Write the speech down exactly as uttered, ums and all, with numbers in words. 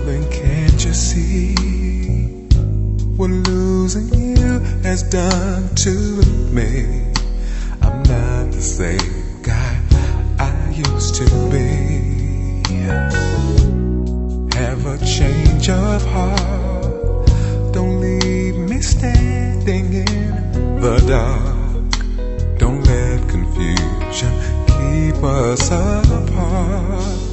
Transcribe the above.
Darling, can't you see what losing you has done to me? I'm not the same guy I used to be. Have a change of heart. Don't leave me standing in the dark. Don't let confusion keep us apart.